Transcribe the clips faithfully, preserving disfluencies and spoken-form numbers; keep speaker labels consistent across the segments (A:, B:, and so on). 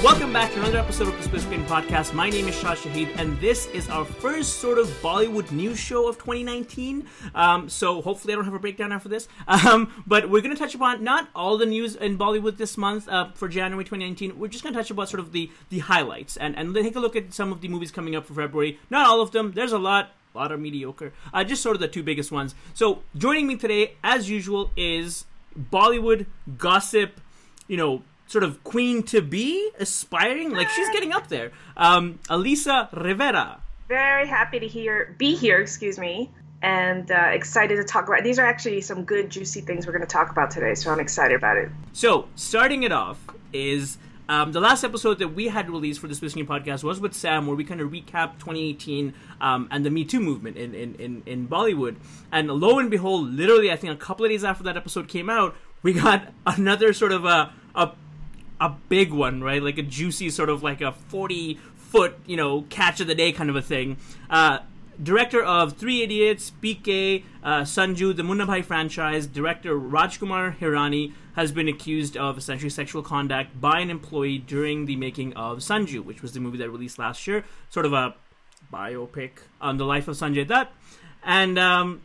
A: Welcome back to another episode of the Split Screen Podcast. My name is Shah Shahid, and this is our first sort of Bollywood news show of twenty nineteen. Um, so hopefully I don't have a breakdown after this. Um, but we're going to touch upon not all the news in Bollywood this month uh, for January twenty nineteen. We're just going to touch about sort of the, the highlights and, and take a look at some of the movies coming up for February. Not all of them. There's a lot. A lot are mediocre. Uh, just sort of the two biggest ones. So joining me today, as usual, is Bollywood gossip, you know, sort of queen to be, aspiring, like she's getting up there. Um, Alyssa Rivera.
B: Very happy to hear, be here, excuse me, and uh, excited to talk about. These are actually some good, juicy things we're going to talk about today, so I'm excited about it.
A: So, starting it off is um, the last episode that we had released for the Split Screen Podcast was with Sam, where we kind of recapped twenty eighteen um, and the Me Too movement in, in, in, in Bollywood. And lo and behold, literally, I think a couple of days after that episode came out, we got another sort of a a a big one, right? Like a juicy sort of like a forty foot, you know, catch of the day kind of a thing. Uh, director of Three Idiots, P K, uh, Sanju, the Munna Bhai franchise, director Rajkumar Hirani has been accused of essentially sexual conduct by an employee during the making of Sanju, which was the movie that released last year. Sort of a biopic on the life of Sanjay Dutt. And um,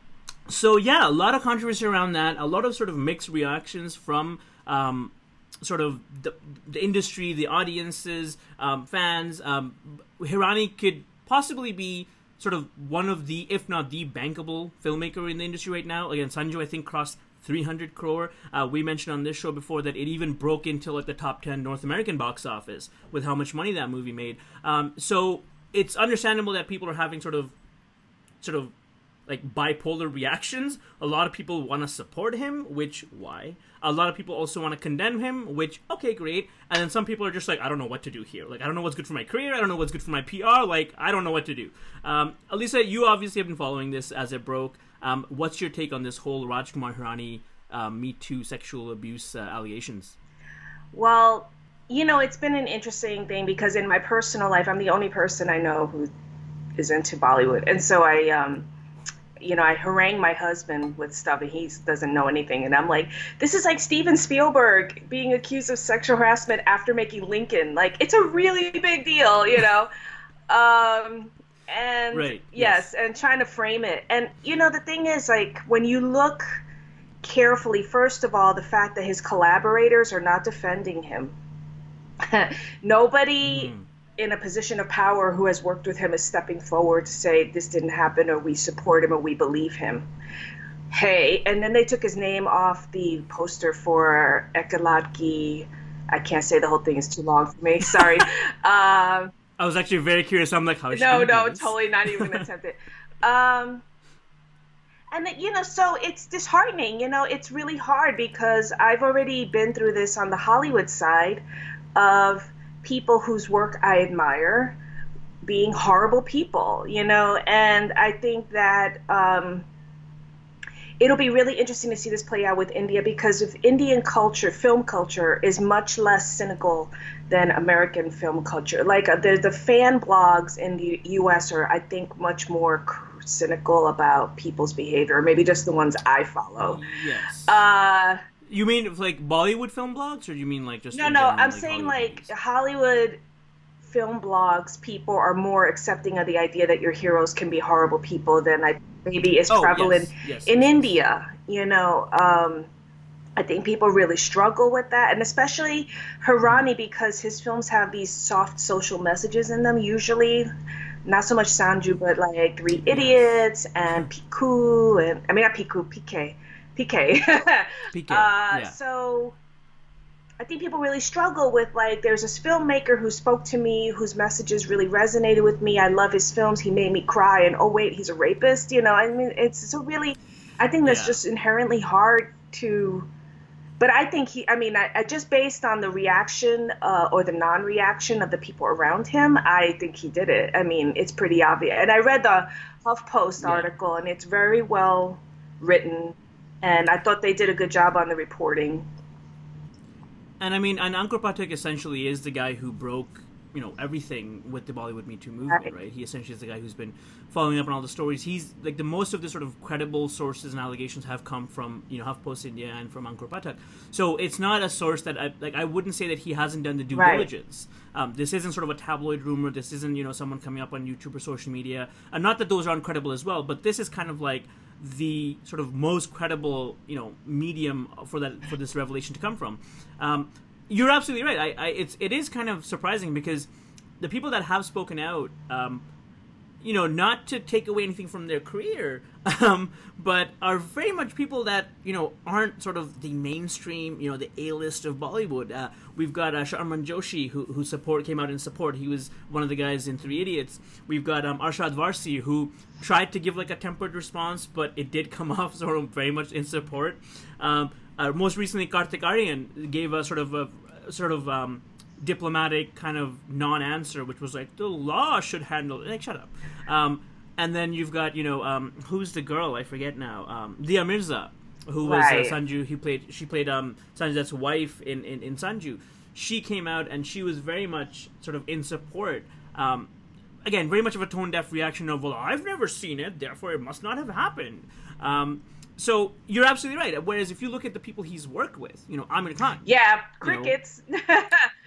A: so, yeah, a lot of controversy around that. A lot of sort of mixed reactions from Um, sort of the, the industry, the audiences, um, fans. Um, Hirani could possibly be sort of one of the, if not the bankable filmmaker in the industry right now. Again, Sanju, I think, crossed three hundred crore. Uh, we mentioned on this show before that it even broke into like the top ten North American box office with how much money that movie made. Um, so it's understandable that people are having sort of, sort of like bipolar reactions. A lot of people want to support him, which, why? A lot of people also want to condemn him, which, okay, great. And then some people are just like, I don't know what to do here. Like, I don't know what's good for my career. I don't know what's good for my P R. Like, I don't know what to do. Um, Alyssa, you obviously have been following this as it broke. Um, what's your take on this whole Rajkumar Hirani uh, Me Too sexual abuse uh, allegations?
B: Well, you know, it's been an interesting thing because in my personal life, I'm the only person I know who is into Bollywood. And so I... Um, you know, I harangue my husband with stuff and he doesn't know anything. And I'm like, this is like Steven Spielberg being accused of sexual harassment after making Lincoln. Like, it's a really big deal, you know? um, and
A: right.
B: yes,
A: yes,
B: and trying to frame it. And, you know, the thing is, like, when you look carefully, first of all, the fact that his collaborators are not defending him. Nobody... Mm. in a position of power who has worked with him is stepping forward to say this didn't happen or we support him or we believe him. Hey, and then they took his name off the poster for Ekaladki. I can't say the whole thing, is too long for me. Sorry. um,
A: I was actually very curious. I'm like, how is she
B: No, no,
A: this?
B: totally not even going to attempt it. Um, and, then, you know, so it's disheartening. You know, it's really hard because I've already been through this on the Hollywood side of people whose work I admire being horrible people, you know, and I think that um, it'll be really interesting to see this play out with India because of Indian culture, film culture is much less cynical than American film culture. Like uh, the, the fan blogs in the U S are, I think, much more cynical about people's behavior, or maybe just the ones I follow.
A: Yes.
B: Uh,
A: You mean like Bollywood film blogs, or do you mean like just
B: no,
A: in
B: no?
A: general,
B: I'm
A: like
B: saying
A: Hollywood
B: like
A: movies?
B: Hollywood film blogs. People are more accepting of the idea that your heroes can be horrible people than I maybe is
A: Oh,
B: prevalent
A: yes, yes,
B: in
A: yes, yes.
B: India. You know, um, I think people really struggle with that, and especially Hirani because his films have these soft social messages in them. Usually, not so much Sanju, but like Three Idiots and Piku, and I mean not Piku, P K. P K.
A: P K,
B: uh,
A: yeah.
B: So I think people really struggle with, like, there's this filmmaker who spoke to me, whose messages really resonated with me. I love his films. He made me cry. And, oh, wait, he's a rapist. You know, I mean, it's so really, I think that's
A: Yeah.
B: just inherently hard to, but I think he, I mean, I, I just based on the reaction uh, or the non-reaction of the people around him, I think he did it. I mean, it's pretty obvious. And I read the HuffPost
A: Yeah.
B: article, and it's very well written. And I thought they did a good job on the reporting.
A: And I mean, and Ankur Pathak essentially is the guy who broke you know, everything with the Bollywood Me Too movement, right. right? He essentially is the guy who's been following up on all the stories. He's like the most of the sort of credible sources and allegations have come from, you know, HuffPost India and from Ankur Pathak. So it's not a source that I like. I wouldn't say that he hasn't done the due right. diligence. Um, this isn't sort of a tabloid rumor. This isn't, you know, someone coming up on YouTube or social media. And not that those are uncredible as well, but this is kind of like the sort of most credible, you know, medium for that for this revelation to come from. Um, you're absolutely right. I, I it's it is kind of surprising because the people that have spoken out, um, you know, not to take away anything from their career, um, but are very much people that, you know, aren't sort of the mainstream, you know, the A-list of Bollywood. Uh, we've got uh, Sharman Joshi, who who support came out in support. He was one of the guys in Three Idiots. We've got um, Arshad Varsi, who tried to give like a tempered response, but it did come off sort of very much in support. Um, uh, most recently, Kartik Aaryan gave a sort of a sort of um, diplomatic kind of non-answer, which was like, the law should handle it. Like, shut up. Um, and then you've got, you know, um, who's the girl? I forget now. Um, Dia Mirza, who was
B: right.
A: uh, Sanju. He played. She played um, Sanju Dutt's wife in, in, in Sanju. She came out and she was very much sort of in support. Um, again, very much of a tone-deaf reaction of, well, I've never seen it, therefore it must not have happened. Um, so you're absolutely right. Whereas if you look at the people he's worked with, you know, Amir Khan.
B: Yeah, crickets.
A: You know,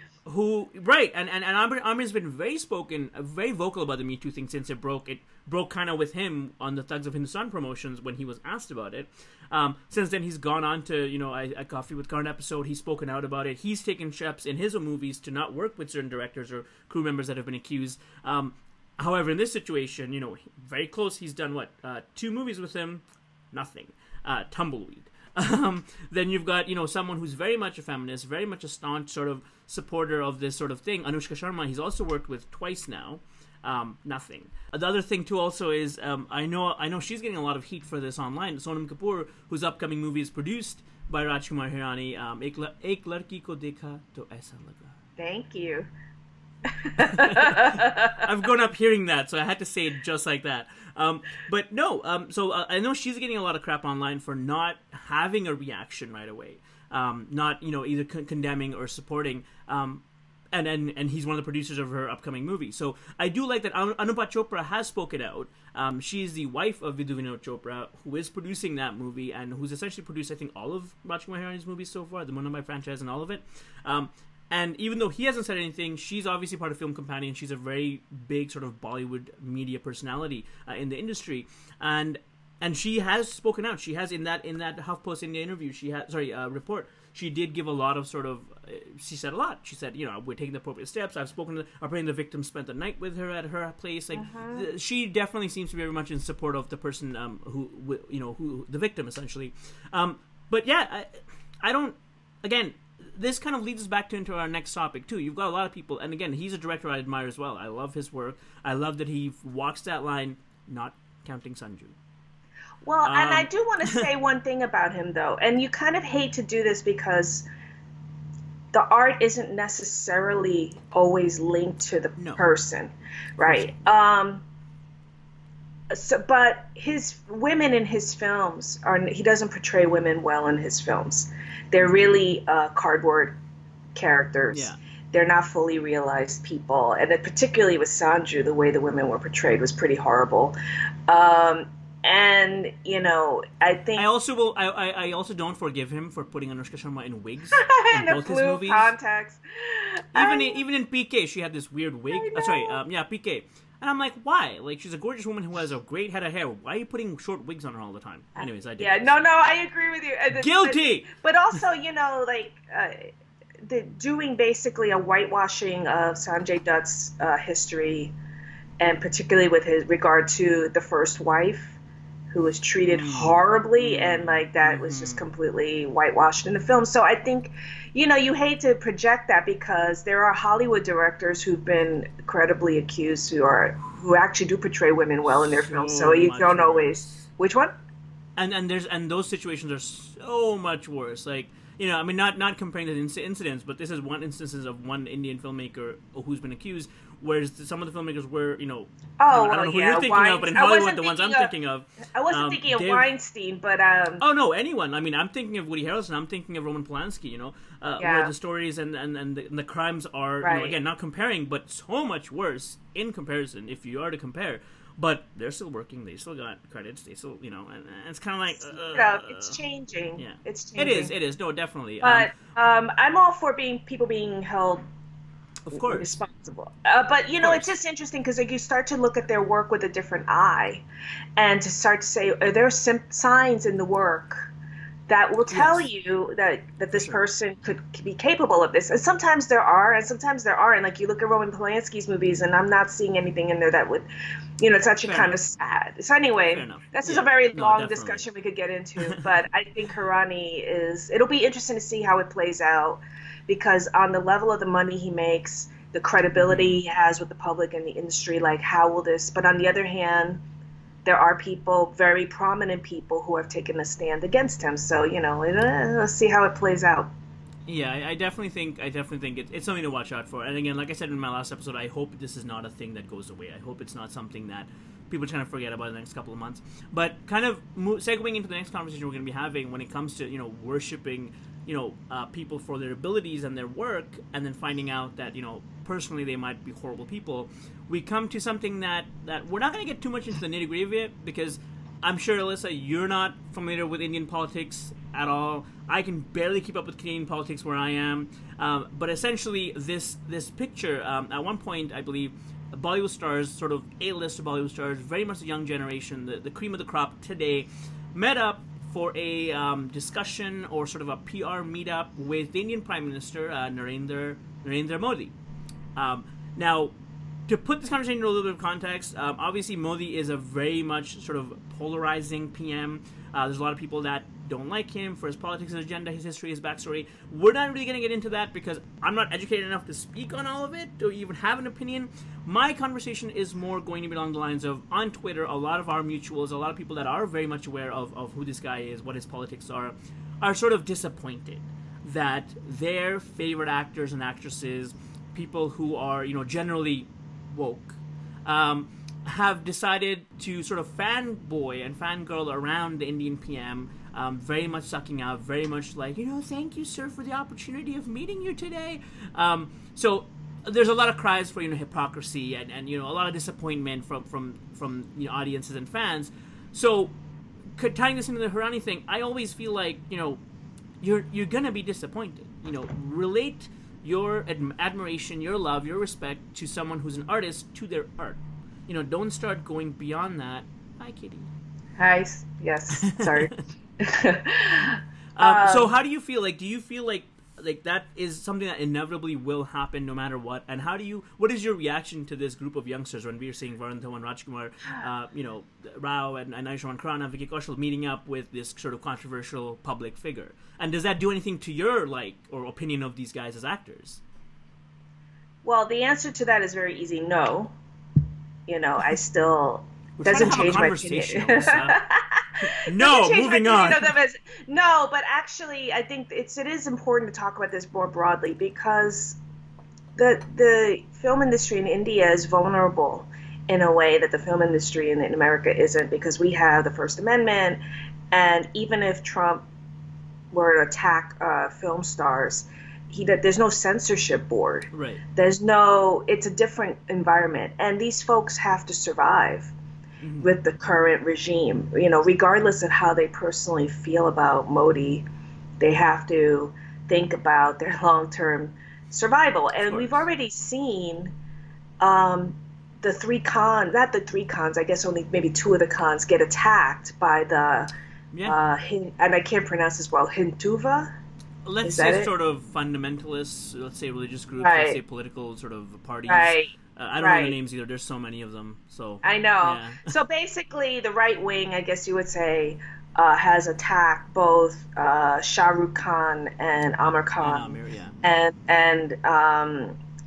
A: who right and and, and Amir, Amir's been very spoken, very vocal about the Me Too thing since it broke. It broke kind of with him on the Thugs of Hindustan promotions when he was asked about it. Um, since then, he's gone on to, you know, a, a Coffee with Karan episode. He's spoken out about it. He's taken steps in his own movies to not work with certain directors or crew members that have been accused. Um, however, in this situation, you know, very close. He's done what uh, two movies with him, nothing. Uh, tumbleweed. Um, then you've got, you know, someone who's very much a feminist, very much a staunch sort of supporter of this sort of thing. Anushka Sharma, he's also worked with twice now. Um, nothing. The other thing too also is um, I know I know she's getting a lot of heat for this online. Sonam Kapoor, whose upcoming movie is produced by Rajkumar Hirani, um, Ek, La- Ek Ladki Ko Dekha To Aisa Laga.
B: Thank you.
A: I've grown up hearing that, so I had to say it just like that. Um, but no, um, so uh, I know she's getting a lot of crap online for not having a reaction right away, um, not, you know, either con- condemning or supporting. Um, and, and and he's one of the producers of her upcoming movie. So I do like that Anu- Anupa Chopra has spoken out. Um, she's the wife of Vidhu Vinod Chopra, who is producing that movie and who's essentially produced, I think, all of Rajkumar Hirani's movies so far, the Mumbai franchise and all of it. Um, And even though he hasn't said anything, she's obviously part of Film Companion. She's a very big sort of Bollywood media personality uh, in the industry, and and she has spoken out. She has in that in that HuffPost India interview. She had sorry uh, report. She did give a lot of sort of. Uh, she said a lot. She said, you know, we're taking the appropriate steps. I've spoken to. Apparently, the victim spent the night with her at her place. Like
B: uh-huh.
A: th- she definitely seems to be very much in support of the person um, who you know who the victim essentially. Um, but yeah, I, I don't. Again. This kind of leads us back to into our next topic too. You've got a lot of people, and again, he's a director I admire as well. I love his work. I love that he walks that line, not counting Sanju.
B: Well,
A: um,
B: and I do want to say one thing about him though, and you kind of hate to do this because the art isn't necessarily always linked to the
A: no.
B: person, right? Um, so, but his women in his films are he doesn't portray women well in his films. They're really uh, cardboard characters.
A: Yeah.
B: They're not fully realized people. And it, particularly with Sanju, the way the women were portrayed was pretty horrible. Um, and, you know, I think...
A: I also will. I, I, I also don't forgive him for putting Anushka Sharma in wigs in
B: and
A: both
B: blue
A: his movies.
B: contacts.
A: Even
B: I,
A: in, even in P K, she had this weird wig. Uh, sorry, um, yeah, P K. And I'm like, why? Like, she's a gorgeous woman who has a great head of hair. Why are you putting short wigs on her all the time? Anyways, I did.
B: Yeah, no, no, I agree with you. Uh,
A: Guilty!
B: But, but also, you know, like, uh, the, doing basically a whitewashing of Sanjay Dutt's uh, history, and particularly with his regard to the first wife, who was treated mm. horribly, mm. and, like, that mm-hmm. was just completely whitewashed in the film. So I think, you know, you hate to project that because there are Hollywood directors who've been credibly accused who are who actually do portray women well in their
A: so
B: films. So you don't
A: worse.
B: always. Which one?
A: And and there's and those situations are so much worse. Like you know, I mean, not not comparing the inc- incidents, but this is one instances of one Indian filmmaker who's been accused, whereas some of the filmmakers were, you know,
B: Oh,
A: I don't
B: well,
A: know who
B: yeah,
A: you're thinking
B: Wein-
A: of, but in
B: I
A: Hollywood,
B: wasn't
A: the ones I'm
B: thinking
A: thinking
B: of-
A: of,
B: I wasn't
A: um,
B: thinking of
A: they've-
B: Weinstein, but um,
A: Oh no, anyone. I mean, I'm thinking of Woody Harrelson. I'm thinking of Roman Polanski. You know, uh,
B: Yeah.
A: where the stories and and, and, the, and the crimes are, you know,
B: Right.
A: again, not comparing, but so much worse in comparison. If you are to compare, but they're still working. They still got credits. They still, you know, and, and it's kind of like, uh,
B: you know, it's changing.
A: yeah.
B: It's
A: It
B: changing.
A: is. It is. No, definitely.
B: But
A: um,
B: um, I'm all for being people being held
A: of course.
B: responsible. Uh, but you know,
A: course.
B: it's just interesting because like you start to look at their work with a different eye, and to start to say, are there some signs in the work that will tell
A: Yes.
B: you that that this
A: sure.
B: person could be capable of this? And sometimes there are, and sometimes there aren't. Like you look at Roman Polanski's movies, and I'm not seeing anything in there that would, you know, it's actually
A: Fair
B: kind
A: enough.
B: of sad. So anyway,
A: Fair enough.
B: this is
A: Yeah.
B: a very
A: No,
B: long
A: definitely.
B: discussion we could get into, but I think Hirani is. It'll be interesting to see how it plays out, because on the level of the money he makes, the credibility he has with the public and the industry, like how will this? But on the other hand, there are people, very prominent people, who have taken a stand against him. So you know, it, uh, let's see how it plays out.
A: Yeah, I, I definitely think I definitely think it, it's something to watch out for. And again, like I said in my last episode, I hope this is not a thing that goes away. I hope it's not something that people are trying to forget about in the next couple of months. But kind of mo- segueing into the next conversation we're going to be having when it comes to, you know, worshiping, you know, uh, people for their abilities and their work, and then finding out that, you know, personally they might be horrible people. We come to something that that we're not going to get too much into the nitty gritty of it, because I'm sure, Alyssa, you're not familiar with Indian politics at all. I can barely keep up with Canadian politics where I am. Um, but essentially, this this picture, um, at one point, I believe, Bollywood stars, sort of A-list Bollywood stars, very much the young generation, the, the cream of the crop today, met up for a um, discussion or sort of a P R meetup with the Indian Prime Minister, uh, Narendra, Narendra Modi. Um, now, to put this conversation into a little bit of context, um, obviously Modi is a very much sort of polarizing P M. Uh, there's a lot of people that don't like him for his politics, his agenda, his history, his backstory. We're not really going to get into that because I'm not educated enough to speak on all of it or even have an opinion. My conversation is more going to be along the lines of, on Twitter, a lot of our mutuals, a lot of people that are very much aware of, of who this guy is, what his politics are, are sort of disappointed that their favorite actors and actresses, people who are, you know, generally woke, um, have decided to sort of fanboy and fangirl around the Indian P M, um, very much sucking out, very much like, you know, thank you, sir, for the opportunity of meeting you today. Um, so there's a lot of cries for, you know, hypocrisy and, and you know, a lot of disappointment from, from, from you know, audiences and fans. So tying this into the Hirani thing, I always feel like, you know, you're you're gonna be disappointed. You know, relate your ad- admiration, your love, your respect to someone who's an artist to their art. You know, don't start going beyond that. Hi, Kitty.
B: Hi. Yes. Sorry.
A: Um,
B: Um,
A: so, how do you feel? Like, do you feel like like that is something that inevitably will happen no matter what? And how do you? What is your reaction to this group of youngsters when we're seeing Varun Dhawan, Rajkumar, uh, you know, Rao and, and Ayushmann Khurrana, Vicky Kaushal meeting up with this sort of controversial public figure? And does that do anything to your like or opinion of these guys as actors?
B: Well, the answer to that is very easy. No. You know, I still
A: We're
B: doesn't
A: trying to have a
B: change my
A: conversation,
B: opinion.
A: Alyssa. No,
B: Doesn't change my
A: moving
B: opinion
A: on.
B: of them as- no, but actually, I think it's it is important to talk about this more broadly because the the film industry in India is vulnerable in a way that the film industry in, in America isn't, because we have the First Amendment, and even if Trump were to attack uh, film stars, he there's no censorship board.
A: Right.
B: There's no. It's a different environment, and these folks have to survive with the current regime. You know, regardless of how they personally feel about Modi, they have to think about their long-term survival. And we've already seen um, the three Khans, not the three Khans, I guess only maybe two of the Khans get attacked by the,
A: Yeah.
B: uh, Hin- and I can't pronounce this well, Hinduva?
A: Let's
B: Is that
A: say
B: it?
A: sort of fundamentalists, let's say religious groups,
B: Right.
A: let's say political sort of parties.
B: Right.
A: Uh, I don't know
B: Right.
A: the names either. There's so many of them. So
B: I know.
A: Yeah.
B: So basically, the right wing, I guess you would say, uh, has attacked both uh, Shah Rukh Khan and Amir Khan,
A: And Amir, yeah.
B: and and um,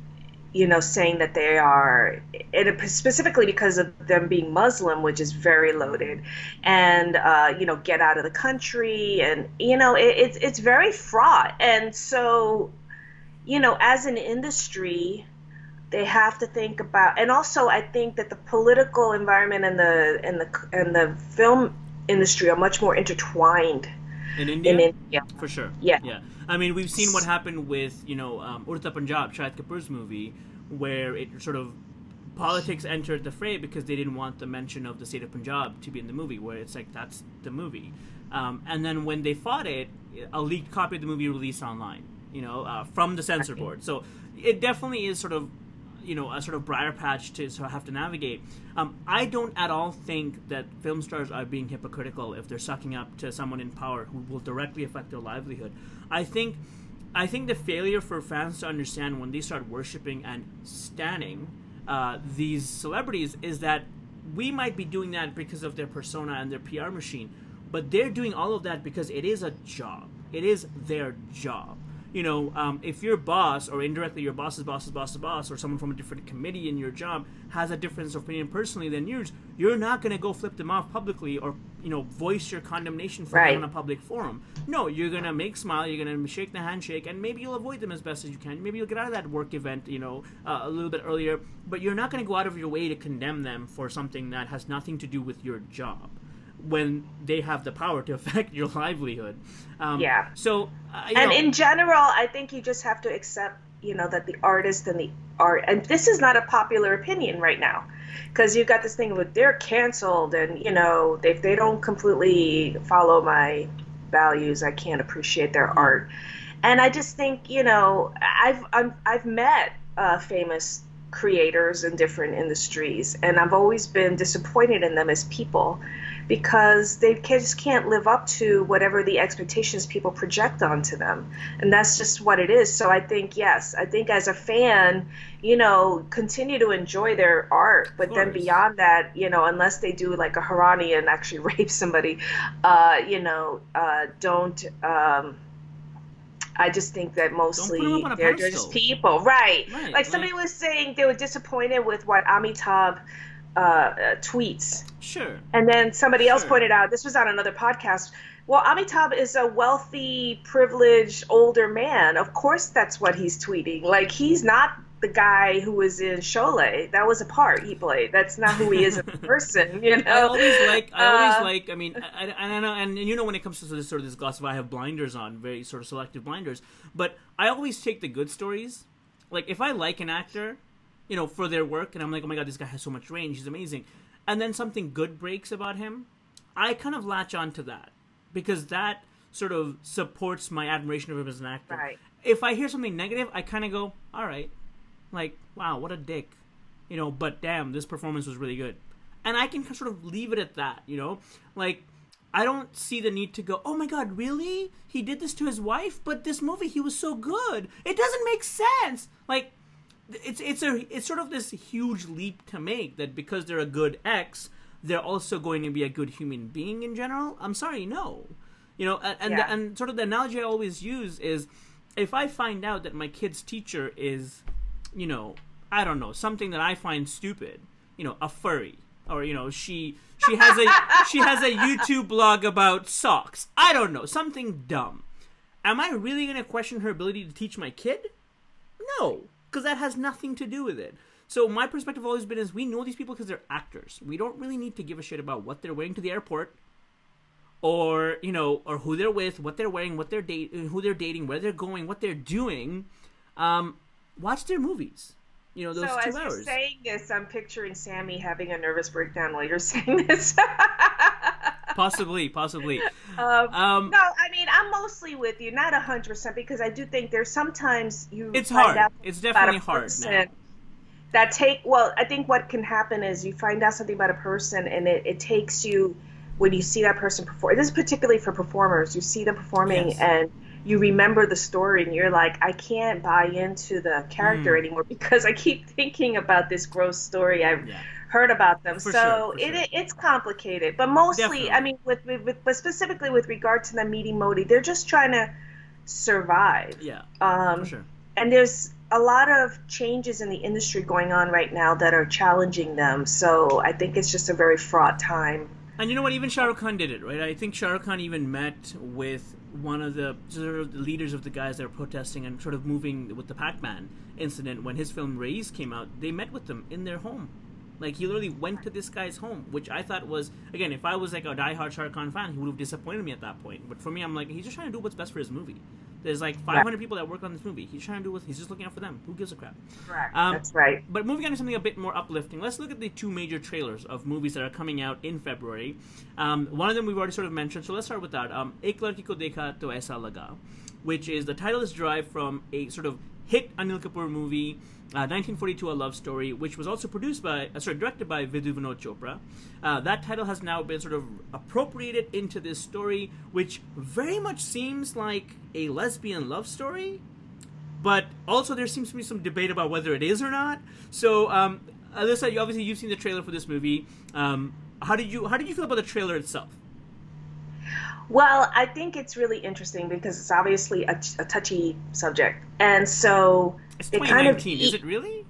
B: you know, saying that they are, and specifically because of them being Muslim, which is very loaded, and uh, you know, get out of the country, and you know, it, it's it's very fraught, and so, you know, as an industry, they have to think about, and also I think that the political environment and the and the and the film industry are much more intertwined.
A: In India?
B: In India.
A: For sure.
B: Yeah.
A: Yeah. I mean, we've seen what happened with, you know, um, Urta Punjab, Shahid Kapoor's movie, where it sort of, politics entered the fray because they didn't want the mention of the state of Punjab to be in the movie, where it's like, that's the movie. Um, and then when they fought it, a leaked copy of the movie released online, you know, uh, from the censor board. So it definitely is sort of, you know, a sort of briar patch to sort of have to navigate. Um, I don't at all think that film stars are being hypocritical if they're sucking up to someone in power who will directly affect their livelihood. I think, I think the failure for fans to understand when they start worshiping and standing uh, these celebrities is that we might be doing that because of their persona and their P R machine, but they're doing all of that because it is a job. It is their job. You know, um, if your boss, or indirectly your boss's boss's boss's boss, or someone from a different committee in your job has a difference of opinion personally than yours, you're not going to go flip them off publicly or, you know, voice your condemnation for
B: right.
A: them on a public forum. No, you're going to make smile, you're going to shake the handshake, and maybe you'll avoid them as best as you can. Maybe you'll get out of that work event, you know, uh, a little bit earlier, but you're not going to go out of your way to condemn them for something that has nothing to do with your job, when they have the power to affect your livelihood. Um,
B: yeah.
A: So, uh, you
B: and
A: know,
B: in general, I think you just have to accept, you know, that the artist and the art, and this is not a popular opinion right now, because you've got this thing with they're canceled, and you know, if they don't completely follow my values, I can't appreciate their
A: mm-hmm.
B: art. And I just think, you know, I've I'm, I've met uh, famous creators in different industries, and I've always been disappointed in them as people, because they just can't live up to whatever the expectations people project onto them. And that's just what it is. So I think, yes, I think as a fan, you know, continue to enjoy their art, but then beyond that, you know, unless they do like a Harani and actually rape somebody, uh, you know, uh, don't, um, I just think that mostly they're just people. Right.
A: right
B: like somebody right. was saying they were disappointed with what Amitabh uh, uh, tweets.
A: Sure.
B: And then somebody
A: sure.
B: else pointed out, this was on another podcast, well, Amitabh is a wealthy, privileged, older man. Of course that's what he's tweeting. Like, he's not the guy who was in Sholay. That was a part he played. That's not who he is as a person, you know?
A: I always like, I always
B: uh,
A: like, I mean, I, I, I know, and you know, when it comes to this sort of this gossip, I have blinders on, very sort of selective blinders, but I always take the good stories. Like, if I like an actor, you know, for their work, and I'm like, oh my god, this guy has so much range, he's amazing, and then something good breaks about him, I kind of latch on to that, because that sort of supports my admiration of him as an actor.
B: Right.
A: If I hear something negative, I kind of go, all right, like, wow, what a dick, you know, but damn, this performance was really good. And I can sort of leave it at that, you know? Like, I don't see the need to go, oh my god, really? He did this to his wife? But this movie, he was so good. It doesn't make sense. Like, it's it's a it's sort of this huge leap to make that because they're a good ex, they're also going to be a good human being in general. I'm sorry, no. You know, and and,
B: yeah.
A: the, and sort of the analogy I always use is, if I find out that my kid's teacher is, you know, I don't know, something that I find stupid, you know, a furry, or, you know, she she has a she has a YouTube blog about socks. I don't know, something dumb. Am I really going to question her ability to teach my kid? No, because that has nothing to do with it. So my perspective always been is we know these people because they're actors. We don't really need to give a shit about what they're wearing to the airport, or, you know, or who they're with, what they're wearing, what they're date, who they're dating, where they're going, what they're doing. Um, watch their movies. You know, those
B: so
A: two
B: as
A: hours.
B: You're saying this, I'm picturing Sammy having a nervous breakdown while you're saying this.
A: possibly, possibly.
B: Um,
A: um,
B: no, I mean, I'm mostly with you, not one hundred percent, because I do think there's sometimes you
A: It's
B: find
A: hard.
B: out
A: It's definitely
B: about a
A: hard now.
B: That take, well, I think what can happen is you find out something about a person, and it, it takes you, when you see that person perform, this is particularly for performers, you see them performing,
A: Yes.
B: and you remember the story, and you're like, I can't buy into the character
A: Mm.
B: anymore because I keep thinking about this gross story I've
A: Yeah.
B: heard about them.
A: For
B: so
A: sure, for
B: it,
A: sure.
B: it it's complicated, but mostly,
A: Definitely.
B: I mean, with, with, with but specifically with regard to them meeting Modi, they're just trying to survive.
A: Yeah,
B: Um,
A: for sure.
B: and there's a lot of changes in the industry going on right now that are challenging them. So I think it's just a very fraught time.
A: And you know what? Even Shah Rukh Khan did it, right? I think Shah Rukh Khan even met with one of the sort of the leaders of the guys that were protesting and sort of moving with the Pac-Man incident when his film Raise came out. They met with them in their home. Like, he literally went to this guy's home, which I thought was, again, if I was like a diehard Shah Rukh Khan fan, he would have disappointed me at that point. But for me, I'm like, he's just trying to do what's best for his movie. There's like five hundred people that work on this movie. He's trying to do what he's just looking out for them. Who gives a crap?
B: Correct.
A: Um,
B: That's right.
A: But moving on to something a bit more uplifting, let's look at the two major trailers of movies that are coming out in February. Um, one of them we've already sort of mentioned, so let's start with that. Um, Ek Ladki Ko Dekha To Aisa Laga, which is, the title is derived from a sort of hit Anil Kapoor movie, uh, nineteen forty-two, A Love Story, which was also produced by, uh, sorry, directed by Vidhu Vinod Chopra. Uh, that title has now been sort of appropriated into this story, which very much seems like a lesbian love story, but also there seems to be some debate about whether it is or not. So, um, Alyssa, you, obviously you've seen the trailer for this movie. Um, how did you how did you feel about the trailer itself?
B: Well, I think it's really interesting because it's obviously a, a touchy subject, and so
A: it's
B: it
A: twenty nineteen.
B: Kind of,
A: is it really?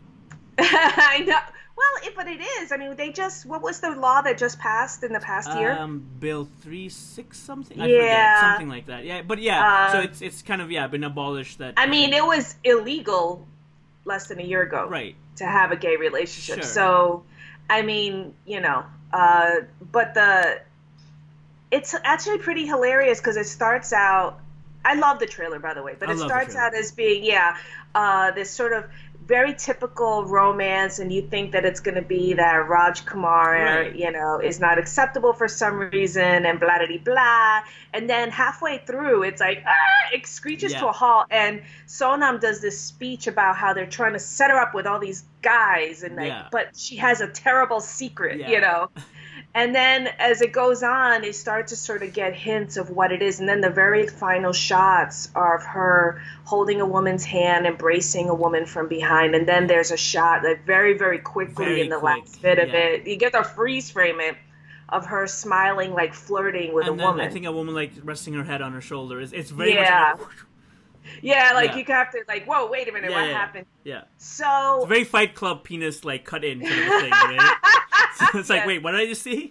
B: I know. Well, it, but it is. I mean, they just, what was the law that just passed in the past year?
A: Um, Bill three six something. I
B: yeah,
A: forget, something like that. Yeah, but yeah.
B: Uh,
A: so it's it's kind of yeah been abolished. That
B: I mean, it was illegal less than a year ago,
A: right,
B: to have a gay relationship.
A: Sure.
B: So, I mean, you know, uh, but the it's actually pretty hilarious because it starts out. I love the trailer, by the way, but
A: I
B: it
A: love
B: starts
A: the trailer.
B: out as being yeah, uh, this sort of very typical romance, and you think that it's going to be that Raj Kumar,
A: Right.
B: you know, is not acceptable for some reason, and blah, blah, blah, blah. And then halfway through, it's like, ah, it screeches
A: Yeah.
B: to a halt, and Sonam does this speech about how they're trying to set her up with all these guys, and like,
A: Yeah.
B: but she has a terrible secret,
A: Yeah.
B: you know. And then as it goes on, they start to sort of get hints of what it is. And then the very final shots are of her holding a woman's hand, embracing a woman from behind. And then there's a shot that very, very quickly
A: Very
B: in the
A: quick,
B: last bit of
A: yeah.
B: it, you get the freeze frame it of her smiling, like flirting with
A: and
B: a
A: then
B: woman.
A: I think a woman like resting her head on her shoulder. It's, it's very
B: Yeah.
A: much.
B: yeah, like
A: Yeah.
B: you have to like, whoa, wait a minute,
A: Yeah,
B: what
A: yeah,
B: happened?
A: Yeah.
B: So
A: It's a very Fight Club penis like cut in sort of a thing, right? So it's like,
B: Yes.
A: wait, what did I just see?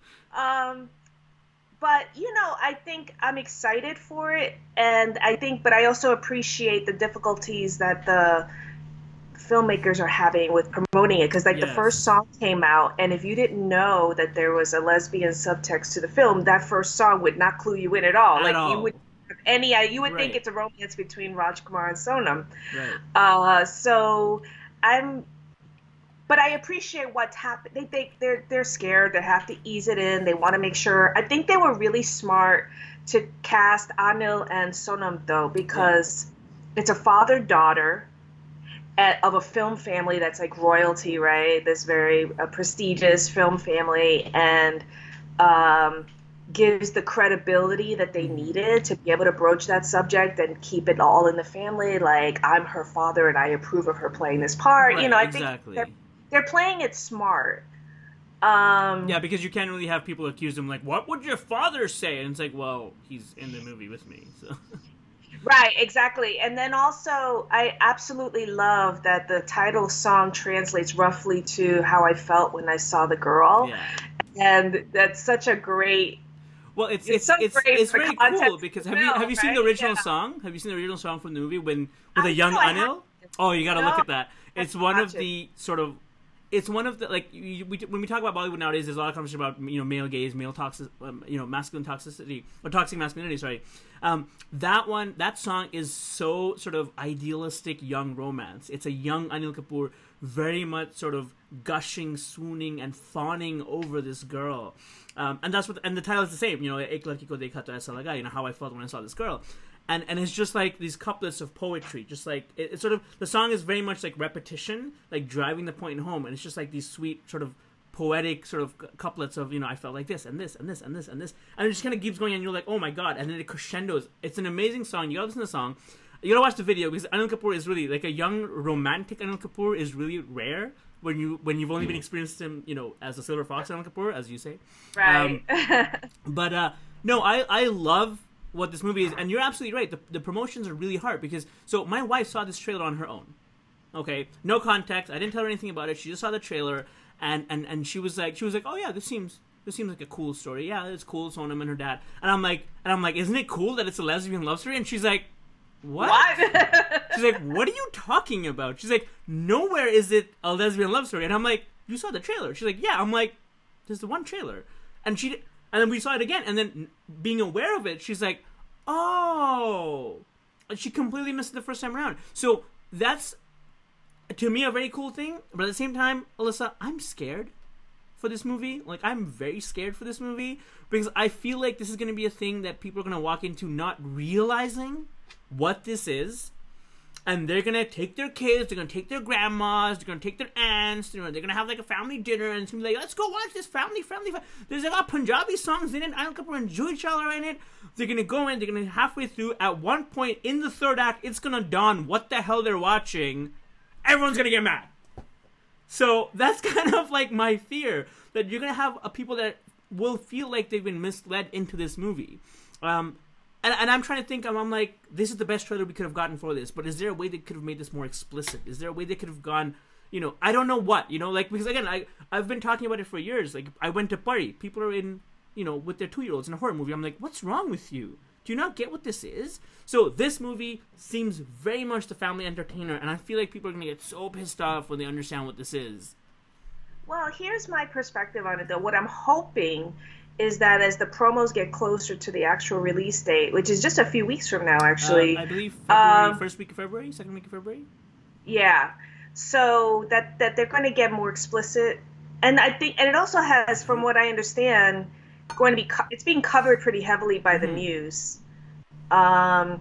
B: Um, but you know, I think I'm excited for it, and I think, but I also appreciate the difficulties that the filmmakers are having with promoting it, because like the
A: Yes.
B: first song came out, and if you didn't know that there was a lesbian subtext to the film, that first song would not clue you in at all.
A: At
B: like
A: all.
B: you would have any, you would think
A: Right.
B: it's a romance between Raj Kumar and Sonam.
A: Right.
B: Uh, so I'm. But I appreciate what's happened. They, they, they're, they're scared. They have to ease it in. They want to make sure. I think they were really smart to cast Anil and Sonam, though, because it's a father-daughter at, of a film family that's like royalty, right? This very uh, prestigious film family, and um, gives the credibility that they needed to be able to broach that subject and keep it all in the family. Like, I'm her father, and I approve of her playing this part.
A: Right,
B: you know, I
A: exactly.
B: think they're, they're playing it smart. Um,
A: Yeah, because you can't really have people accuse him like, "What would your father say?" And it's like, well, he's in the movie with me, so.
B: Right, exactly. And then also, I absolutely love that the title song translates roughly to how I felt when I saw the girl.
A: Yeah.
B: And that's such a great.
A: Well, it's
B: It's
A: it's
B: so
A: it's,
B: great
A: it's
B: for
A: very
B: context
A: cool
B: of
A: because
B: the
A: have you
B: film,
A: have you seen
B: right?
A: the original
B: Yeah.
A: song? Have you seen the original song from the movie when with
B: I
A: a young
B: know, I
A: Anil?
B: haven't.
A: Oh, you got to look
B: No.
A: at that. It's
B: to
A: one of
B: watch it.
A: the sort of. It's one of the like you, we, when we talk about Bollywood nowadays, there's a lot of conversation about you know male gaze, male toxic, um, you know masculine toxicity or toxic masculinity. Sorry, um, that one, that song is so sort of idealistic young romance. It's a young Anil Kapoor, very much sort of gushing, swooning, and fawning over this girl, um, and that's what. And the title is the same. You know, Ek Ladki Ko Dekha To Aisa Laga. You know how I felt when I saw this girl. And and it's just like these couplets of poetry, just like it, it's sort of the song is very much like repetition, like driving the point home, and it's just like these sweet sort of poetic sort of couplets of you know I felt like this and this and this and this and this, and it just kind of keeps going, and you're like, oh my god, and then it crescendos. It's an amazing song. You gotta listen to the song. You gotta watch the video because Anil Kapoor is really like a young romantic Anil Kapoor is really rare when you when you've only been experienced him you know as a silver fox Anil Kapoor, as you say.
B: Right.
A: Um, but uh, no, I I love what this movie is, and you're absolutely right. The, the promotions are really hard because so my wife saw this trailer on her own, Okay, no context. I didn't tell her anything about it. She just saw the trailer, and, and, and she was like, she was like, oh yeah, this seems this seems like a cool story. Yeah, it's cool. Sonam and her dad, and I'm like, and I'm like, isn't it cool that it's a lesbian love story? And she's like, what? what? She's like, what are you talking about? She's like, nowhere is it a lesbian love story. And I'm like, you saw the trailer? She's like, yeah. I'm like, there's the one trailer, and she, and then we saw it again, and then being aware of it, she's like, oh, and she completely missed it the first time around. So that's, to me, a very cool thing, but at the same time, Alyssa, I'm scared for this movie. Like, I'm very scared for this movie, because I feel like this is going to be a thing that people are going to walk into not realizing what this is, and they're going to take their kids, they're going to take their grandmas, they're going to take their aunts, you know, they're going to have, like, a family dinner, and it's going to be like, let's go watch this family friendly. Fa-. There's a lot of Punjabi songs in it, Anil Kapoor and Juhi Chawla are in it. They're going to go in, they're going to halfway through, at one point in the third act, it's going to dawn what the hell they're watching. Everyone's going to get mad. So that's kind of like my fear, that you're going to have a people that will feel like they've been misled into this movie. Um, and, and I'm trying to think, I'm, I'm like, this is the best trailer we could have gotten for this, but is there a way they could have made this more explicit? Is there a way they could have gone, you know, I don't know what, you know, like, because again, I, I've been talking about it for years. Like, I went to party. People are in, you know, with their two-year-olds in a horror movie. I'm like, what's wrong with you? Do you not get what this is? So this movie seems very much the family entertainer, and I feel like people are going to get so pissed off when they understand what this is.
B: Well, here's my perspective on it, though. What I'm hoping is that as the promos get closer to the actual release date, which is just a few weeks from now, actually.
A: Uh, I believe February,
B: um,
A: first week of February, second week of February?
B: Yeah. So that, that they're going to get more explicit. And I think, and it also has, from what I understand, going to be, co- it's being covered pretty heavily by the mm-hmm. news. Um,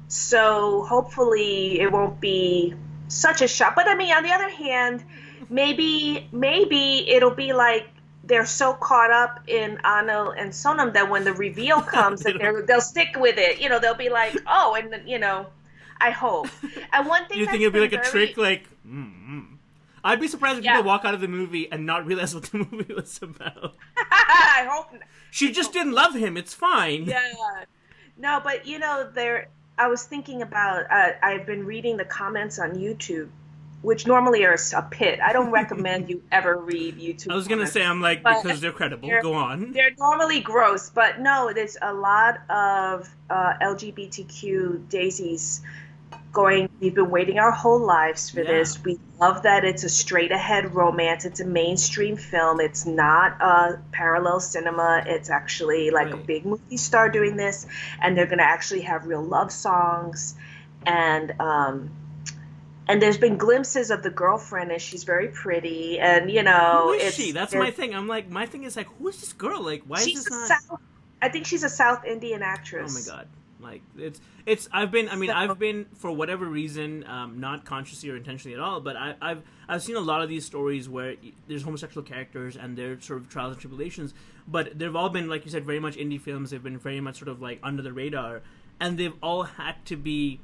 B: so hopefully it won't be such a shock. But I mean, on the other hand, maybe, maybe it'll be like, they're so caught up in Anil and Sonam that when the reveal comes, that they're, they'll stick with it. You know, they'll be like, oh, and you know, I hope. And one thing
A: you think it'll be like very... a trick, like, mm-hmm. I'd be surprised if
B: yeah.
A: people walk out of the movie and not realize what the movie was about.
B: I hope not.
A: She just hope didn't love him. It's fine.
B: Yeah. No, but you know, there. I was thinking about. Uh, I've been reading the comments on YouTube, which normally are a pit. I don't recommend you ever read YouTube.
A: I was gonna say, I'm like, because they're credible.
B: They're,
A: Go on.
B: They're normally gross, but no, there's a lot of uh, L G B T Q daisies going. We've been waiting our whole lives for yeah. this. We love that it's a straight ahead romance. It's a mainstream film. It's not a parallel cinema. It's actually like right. a big movie star doing this, and they're gonna actually have real love songs, and um, and there's been glimpses of the girlfriend, and she's very pretty, and you know,
A: who is
B: it's,
A: she? That's my thing. I'm like, my thing is like, who is this girl? Like, why
B: she's
A: is this not?
B: South, I think she's a South Indian actress.
A: Oh my god. Like, it's, it's, I've been, I mean, I've been, for whatever reason, um, not consciously or intentionally at all, but I, I've, I've seen a lot of these stories where there's homosexual characters and their sort of trials and tribulations, but they've all been, like you said, very much indie films. They've been very much sort of like under the radar, and they've all had to be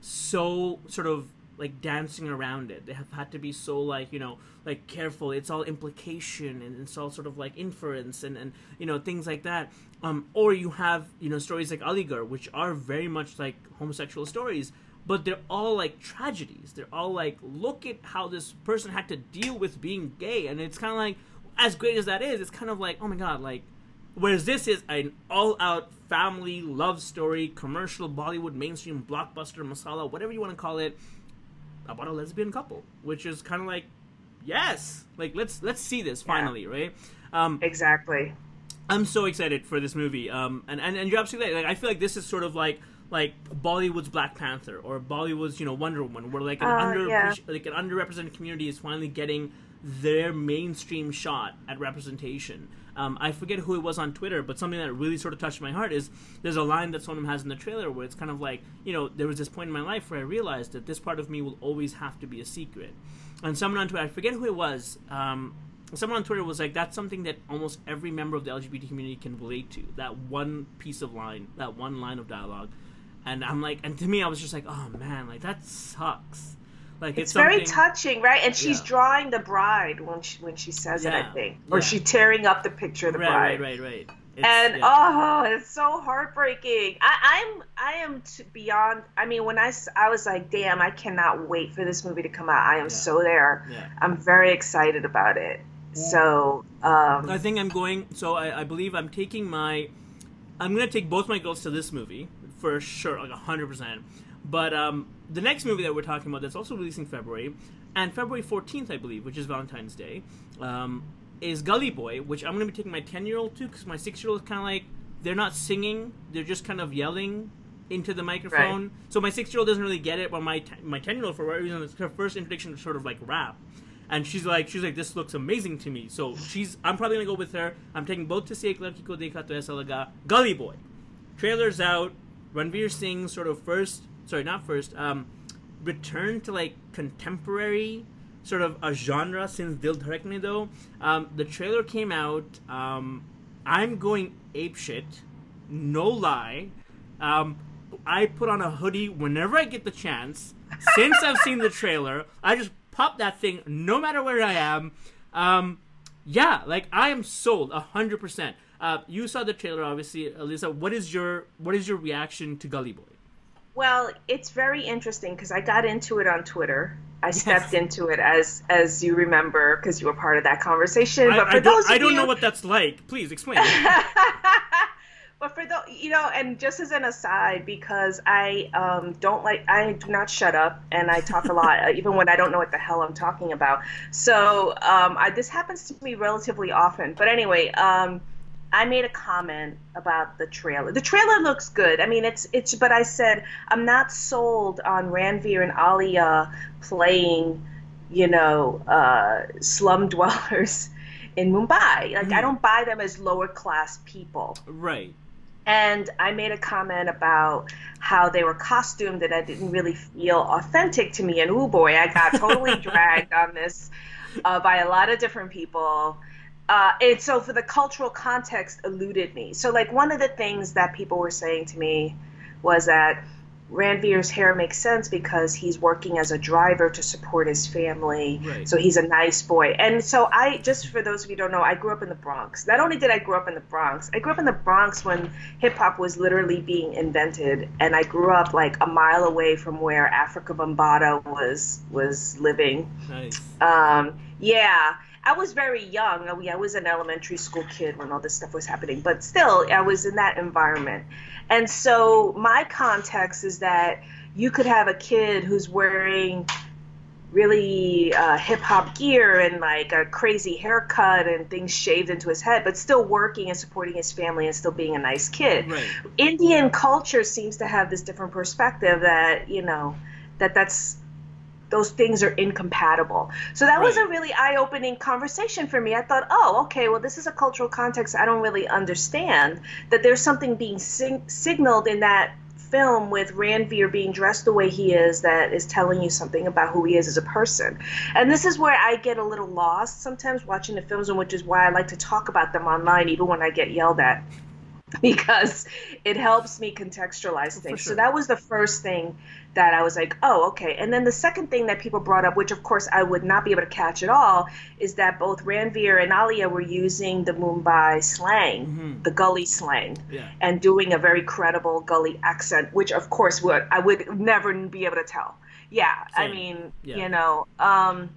A: so sort of like dancing around it. They have had to be so like, you know, like careful. It's all implication and it's all sort of like inference and, and you know, things like that. Um, or you have, you know, stories like Aligarh, which are very much like homosexual stories, but they're all like tragedies. They're all like, look at how this person had to deal with being gay. And it's kind of like, as great as that is, it's kind of like, oh my God, like, whereas this is an all-out family love story, commercial, Bollywood, mainstream, blockbuster, masala, whatever you want to call it, about a lesbian couple, which is kind of like, yes, like let's let's see this finally, yeah. right? Um,
B: exactly.
A: I'm so excited for this movie, um, and, and and you're absolutely right. Like, I feel like this is sort of like like Bollywood's Black Panther or Bollywood's, you know, Wonder Woman, where like an
B: uh,
A: under
B: yeah.
A: like an underrepresented community is finally getting their mainstream shot at representation. Um, I forget who it was on Twitter, but something that really sort of touched my heart is there's a line that Sonam has in the trailer where it's kind of like, you know, there was this point in my life where I realized that this part of me will always have to be a secret. And someone on Twitter, I forget who it was, um, someone on Twitter was like, that's something that almost every member of the L G B T community can relate to. That one piece of line, that one line of dialogue. And I'm like, and to me, I was just like, oh man, like that sucks. Like,
B: it's,
A: it's
B: very touching, right? And she's
A: yeah.
B: drawing the bride when she when she says
A: yeah.
B: it, I think, or
A: yeah.
B: she's tearing up the picture of the
A: right,
B: bride.
A: Right, right, right. It's,
B: and
A: yeah.
B: oh, it's so heartbreaking. I, I'm I am t- beyond. I mean, when I s- I was like, damn, I cannot wait for this movie to come out. I am
A: Yeah.
B: so there.
A: Yeah.
B: I'm very excited about it. So um,
A: I think I'm going. So I, I believe I'm taking my. I'm gonna take both my girls to this movie for sure, like a hundred percent. But um, the next movie that we're talking about that's also releasing February, and February fourteenth, I believe, which is Valentine's Day, um, is Gully Boy, which I'm gonna be taking my ten-year-old to because my six-year-old is kind of like they're not singing, they're just kind of yelling into the microphone.
B: Right.
A: So my six-year-old doesn't really get it, but my t- my ten-year-old, for whatever reason, it's her first introduction to sort of like rap. And she's like, she's like, this looks amazing to me. So she's, I'm probably gonna go with her. I'm taking both to see Ek Ladki Ko Dekha To Aisa Laga. Gully Boy. Trailer's out. Ranveer Singh sort of first, sorry, not first, um, return to like contemporary sort of a genre since Dil Dhadakne Do. Um, the trailer came out. Um, I'm going apeshit. No lie. Um, I put on a hoodie whenever I get the chance. Since I've seen the trailer, I just pop that thing no matter where I am. Um, yeah, like I am sold a hundred percent. Uh, you saw the trailer, obviously, Alyssa. What is your what is your reaction to Gully Boy?
B: well, it's very interesting because I got into it on Twitter. I
A: Yes.
B: stepped into it as as you remember because you were part of that conversation.
A: I,
B: But for
A: I
B: those
A: don't, I
B: of
A: don't
B: you,
A: know what that's like. Please explain.
B: But for the, you know, and just as an aside, because I um, don't like, I do not shut up, and I talk a lot, even when I don't know what the hell I'm talking about. So um, I, this happens to me relatively often. But anyway, um, I made a comment about the trailer. The trailer looks good. I mean, it's it's. But I said I'm not sold on Ranveer and Alia playing, you know, uh, slum dwellers in Mumbai. Like, I don't buy them as lower class people.
A: Right.
B: And I made a comment about how they were costumed that I didn't really feel authentic to me. And oh boy, I got totally dragged on this uh, by a lot of different people. Uh, and so for the cultural context eluded me. So like one of the things that people were saying to me was that Ranveer's hair makes sense because he's working as a driver to support his family.
A: Right.
B: So he's a nice boy. And so I, just for those of you who don't know, I grew up in the Bronx. Not only did I grow up in the Bronx, I grew up in the Bronx when hip hop was literally being invented. And I grew up like a mile away from where Africa Bambaataa was, was living.
A: Nice.
B: Um, yeah. I was very young. I was an elementary school kid when all this stuff was happening, but still, I was in that environment. And so my context is that you could have a kid who's wearing really uh, hip hop gear and like a crazy haircut and things shaved into his head, but still working and supporting his family and still being a nice kid.
A: Right.
B: Indian culture seems to have this different perspective that, you know, that that's, those things are incompatible. So that was
A: Right.
B: a really eye-opening conversation for me. I thought, oh, okay, well, this is a cultural context I don't really understand, that there's something being sig- signaled in that film with Ranveer being dressed the way he is that is telling you something about who he is as a person. And this is where I get a little lost sometimes watching the films, and which is why I like to talk about them online even when I get yelled at, because it helps me contextualize things.
A: sure.
B: So that was the first thing that I was like, oh, okay. And then the second thing that people brought up, which of course I would not be able to catch at all, is that both Ranveer and Alia were using the Mumbai slang,
A: Mm-hmm.
B: the gully slang,
A: Yeah.
B: and doing a very credible gully accent, which of course would I would never be able to tell. Yeah, I
A: Same.
B: mean,
A: Yeah.
B: you know. Um,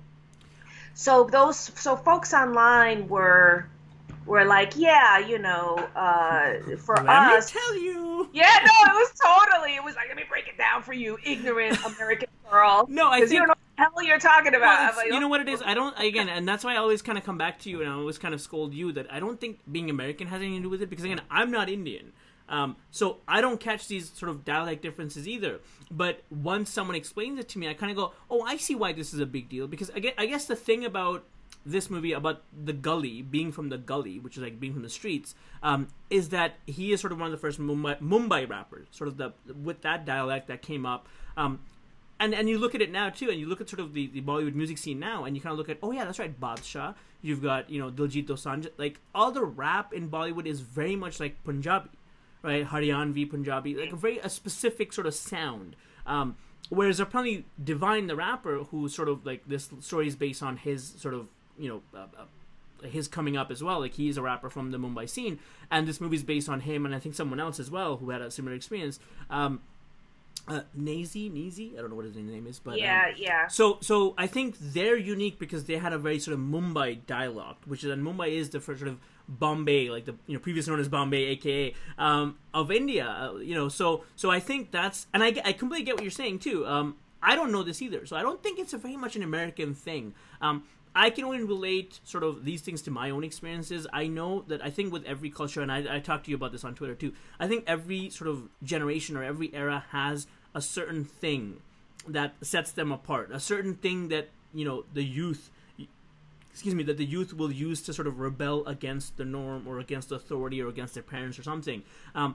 B: so those, so folks online were were like, yeah, you know, uh, for
A: Let
B: us.
A: me tell you.
B: Yeah, no, it was totally. It was like, let me break it down for you, ignorant American girl.
A: No, I
B: Because you
A: think-
B: don't know what the hell you're talking about.
A: Well,
B: I'm
A: it's-
B: like,
A: you know what it is? I don't, again, and that's why I always kind of come back to you and I always kind of scold you that I don't think being American has anything to do with it because, again, I'm not Indian. Um, so I don't catch these sort of dialect differences either. But once someone explains it to me, I kind of go, oh, I see why this is a big deal. Because, again, I guess the thing about this movie, about the gully, being from the gully, which is like being from the streets, um, is that he is sort of one of the first Mumbai, Mumbai rappers, sort of the with that dialect that came up. Um, And and you look at it now too, and you look at sort of the, the Bollywood music scene now, and you kind of look at, oh yeah, that's right, Badshah. You've got, you know, Diljit Dosanjh. Like, all the rap in Bollywood is very much like Punjabi, right? Haryanvi Punjabi, like a very a specific sort of sound. Um, whereas apparently Divine, the rapper, who sort of like this story is based on his sort of, you know, uh, uh, his coming up as well. Like, he's a rapper from the Mumbai scene, and this movie's based on him and I think someone else as well who had a similar experience. Um, uh, Nazi, Nazi, I don't know what his name is, but
B: yeah,
A: um,
B: yeah.
A: So, so I think they're unique because they had a very sort of Mumbai dialogue, which is, and Mumbai is the first sort of Bombay, like the you know previously known as Bombay, aka um, of India. Uh, you know, so so I think that's, and I I completely get what you're saying too. Um, I don't know this either, so I don't think it's a very much an American thing. Um, I can only relate sort of these things to my own experiences. I know that I think with every culture, and I, I talked to you about this on Twitter too, I think every sort of generation or every era has a certain thing that sets them apart, a certain thing that, you know, the youth, excuse me, that the youth will use to sort of rebel against the norm or against authority or against their parents or something. Um,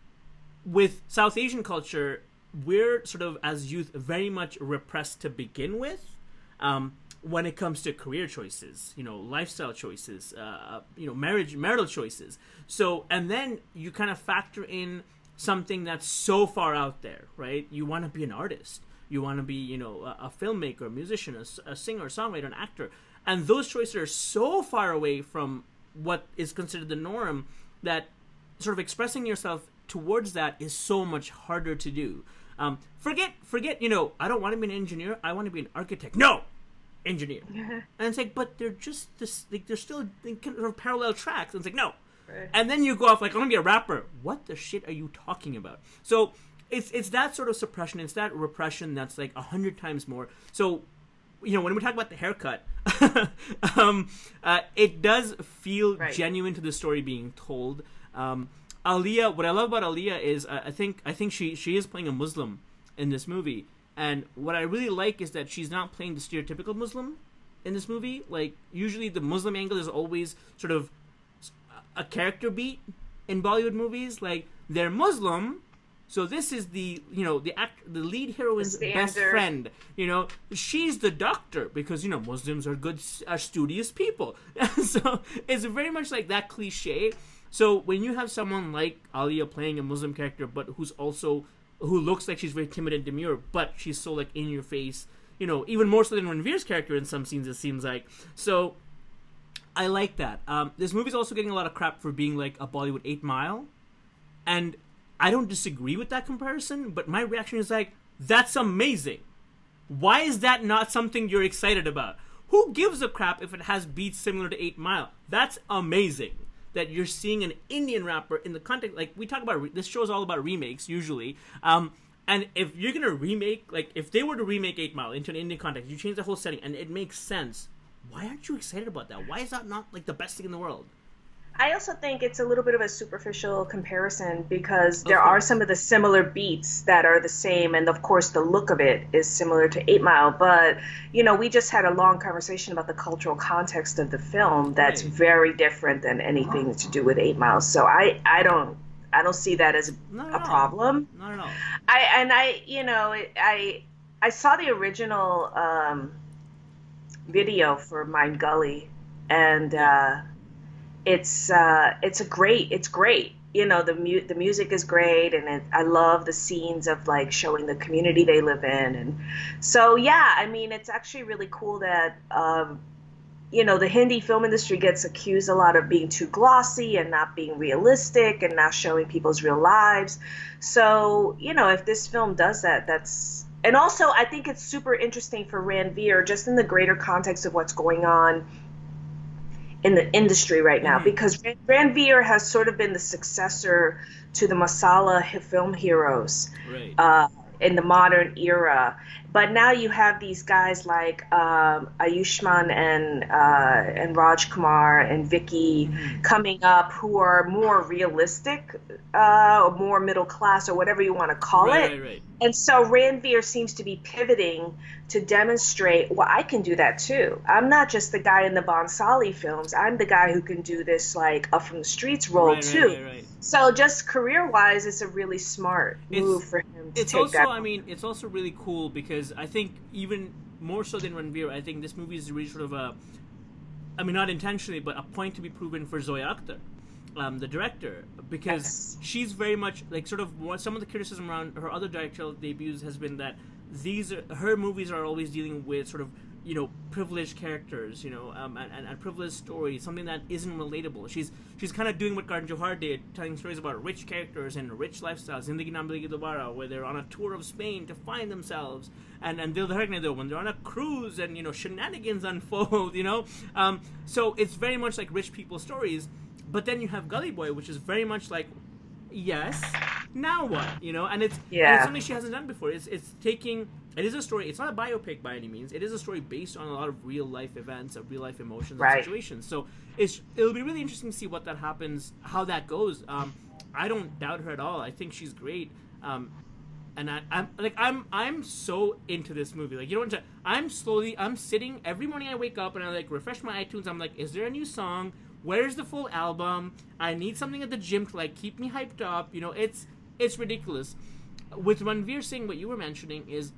A: with South Asian culture, we're sort of, as youth, very much repressed to begin with. Um, when it comes to career choices, you know, lifestyle choices, uh, you know, marriage, marital choices. So, and then you kind of factor in something that's so far out there, right? You want to be an artist. You want to be, you know, a, a filmmaker, a musician, a, a singer, a songwriter, an actor. And those choices are so far away from what is considered the norm that sort of expressing yourself towards that is so much harder to do. Um, forget, forget, you know, I don't want to be an engineer. I want to be an architect. No! Engineer. And it's like, but they're just this, like, they're still in kind of parallel tracks. And it's like, no. Right. And then you go off like, I want to be a rapper. What the shit are you talking about? So it's it's that sort of suppression. It's that repression that's like a hundred times more. So, you know, when we talk about the haircut, um, uh, it does feel right. genuine to the story being told. Um, Aaliyah, what I love about Aaliyah is uh, I think I think she she is playing a Muslim in this movie. And what I really like is that she's not playing the stereotypical Muslim in this movie. Like, usually the Muslim angle is always sort of a character beat in Bollywood movies. Like, they're Muslim, so this is the, you know, the act, the lead heroine's best friend. You know, she's the doctor because, you know, Muslims are good, are studious people. So it's very much like that cliche. So when you have someone like Aaliyah playing a Muslim character, but who's also... who looks like she's very timid and demure, but she's so, like, in your face, you know, even more so than Ranveer's character in some scenes, it seems like. So, I like that. Um, this movie's also getting a lot of crap for being, like, a Bollywood eight mile, and I don't disagree with that comparison, but my reaction is like, that's amazing. Why is that not something you're excited about? Who gives a crap if it has beats similar to eight mile? That's amazing. That you're seeing an Indian rapper in the context, like we talk about, re- this show is all about remakes usually, um, and if you're gonna remake, like if they were to remake eight mile into an Indian context, you change the whole setting and it makes sense. Why aren't you excited about that? Why is that not like the best thing in the world?
B: I also think it's a little bit of a superficial comparison because there are some of the similar beats that are the same, and of course the look of it is similar to eight mile, but you know, we just had a long conversation about the cultural context of the film that's right. very different than anything to do with eight mile. So I, I don't I don't see that as a problem.
A: Not at all.
B: I and I you know I I saw the original um, video for Mind Gully, and uh, it's uh, it's a great it's great. You know, the mu- the music is great, and it, I love the scenes of like showing the community they live in, and so yeah, I mean, it's actually really cool that um, you know, the Hindi film industry gets accused a lot of being too glossy and not being realistic and not showing people's real lives. So you know, if this film does that, that's and also I think it's super interesting for Ranveer just in the greater context of what's going on in the industry right now, mm-hmm. because Ranveer has sort of been the successor to the masala film heroes
A: right.
B: uh, in the modern era. But now you have these guys like um, Ayushmann and uh, and Rajkumar and Vicky mm-hmm. coming up who are more realistic, uh, or more middle class, or whatever you want to call
A: right,
B: it.
A: Right, right.
B: And so Ranveer seems to be pivoting to demonstrate, well, I can do that too. I'm not just the guy in the Bhansali films. I'm the guy who can do this like up from the streets role
A: right,
B: too.
A: Right, right, right.
B: So just career-wise, it's a really smart move
A: it's,
B: for him to
A: it's
B: take
A: also,
B: that.
A: I mean, it's also really cool because I think even more so than Ranveer, I think this movie is really sort of a, I mean, not intentionally, but a point to be proven for Zoya Akhtar, um, the director, because
B: yes.
A: she's very much like sort of what, some of the criticism around her other directorial debuts has been that these are, her movies are always dealing with sort of you know, privileged characters, you know, um, and, and, and privileged stories, something that isn't relatable. She's she's kind of doing what Karan Johar did, telling stories about rich characters and rich lifestyles. Zindagi Na Milegi Dobara, where they're on a tour of Spain to find themselves, and and Dil Dhadakne Do, when they're on a cruise and, you know, shenanigans unfold, you know. Um, so it's very much like rich people stories. But then you have Gully Boy, which is very much like, yes, now what, you know? And it's,
B: yeah.
A: and it's something she hasn't done before. It's it's taking. It is a story. It's not a biopic by any means. It is a story based on a lot of real life events, of real life emotions
B: right.
A: and situations. So it's it'll be really interesting to see what that happens, how that goes. Um, I don't doubt her at all. I think she's great. Um, and I, I'm like I'm I'm so into this movie. Like, you know what? I'm slowly I'm sitting every morning. I wake up and I like refresh my iTunes. I'm like, is there a new song? Where's the full album? I need something at the gym to like keep me hyped up. You know, it's it's ridiculous. With Ranveer Singh, what you were mentioning is,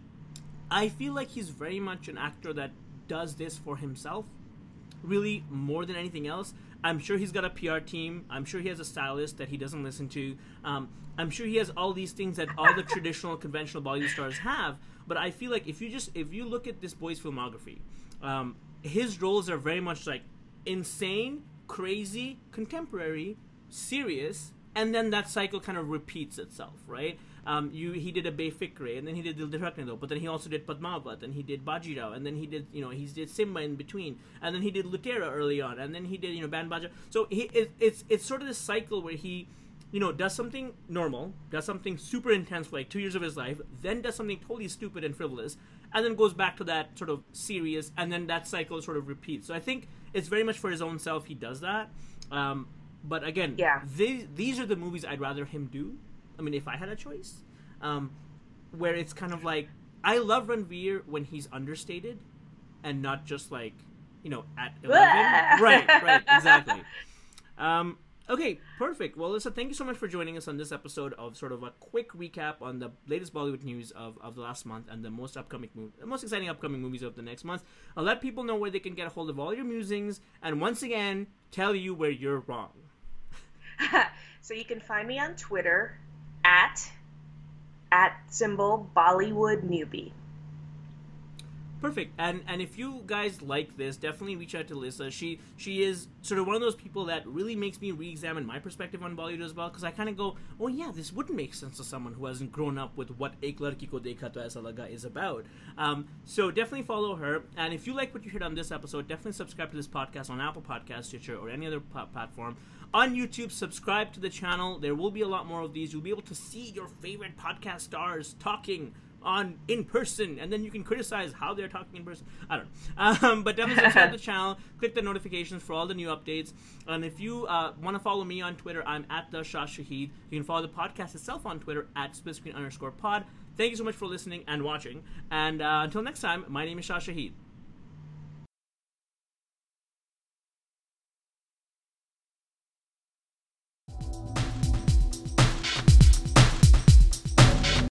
A: I feel like he's very much an actor that does this for himself, really, more than anything else. I'm sure he's got a P R team. I'm sure he has a stylist that he doesn't listen to. Um, I'm sure he has all these things that all the traditional, conventional Bollywood stars have. But I feel like if you just if you look at this boy's filmography, um, his roles are very much like insane, crazy, contemporary, serious, and then that cycle kind of repeats itself, right? Um, you he did a Befikre, and then he did Dil Dhadakne Do, but then he also did Padmavat, and he did Bajirao, and then he did, you know, he did Simba in between, and then he did Lutera early on, and then he did, you know, Band Baja. So he it, it's it's sort of this cycle where he, you know, does something normal, does something super intense for like two years of his life, then does something totally stupid and frivolous, and then goes back to that sort of serious, and then that cycle sort of repeats. So I think it's very much for his own self he does that. Um, but again,
B: yeah.
A: these, these are the movies I'd rather him do. I mean, if I had a choice, um, where it's kind of like, I love Ranveer when he's understated and not just like, you know, at eleven. right, right, exactly. Um, okay, perfect. Well, Alyssa, thank you so much for joining us on this episode of sort of a quick recap on the latest Bollywood news of, of the last month and the most upcoming, mov- the most exciting upcoming movies of the next month. I'll let people know where they can get a hold of all your musings, and once again, tell you where you're wrong.
B: So you can find me on Twitter at at symbol Bollywood Newbie.
A: Perfect. And and if you guys like this, definitely reach out to Alyssa. She she is sort of one of those people that really makes me re-examine my perspective on Bollywood as well, because I kind of go, oh yeah, this wouldn't make sense to someone who hasn't grown up with what Ek Ladki Ko Dekha To Aisa Laga is about. Um, so definitely follow her. And if you like what you heard on this episode, definitely subscribe to this podcast on Apple Podcasts, Stitcher, or any other p- platform. On YouTube, subscribe to the channel. There will be a lot more of these. You'll be able to see your favorite podcast stars talking on in person, and then you can criticize how they're talking in person. I don't know. Um, but definitely subscribe to the channel. Click the notifications for all the new updates. And if you uh, want to follow me on Twitter, I'm at the Shah Shahid. You can follow the podcast itself on Twitter at splitscreen underscore pod. Thank you so much for listening and watching. And uh, until next time, my name is Shah Shahid.